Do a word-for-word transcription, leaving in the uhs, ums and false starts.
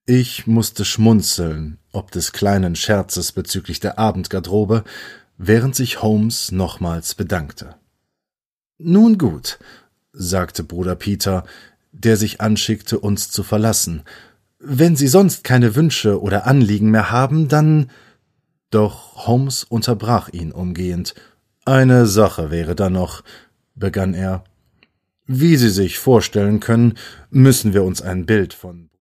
Ich musste schmunzeln, ob des kleinen Scherzes bezüglich der Abendgarderobe, während sich Holmes nochmals bedankte. »Nun gut«, sagte Bruder Peter, der sich anschickte, uns zu verlassen. »Wenn Sie sonst keine Wünsche oder Anliegen mehr haben, dann...« Doch Holmes unterbrach ihn umgehend. »Eine Sache wäre da noch«, begann er. »Wie Sie sich vorstellen können, müssen wir uns ein Bild von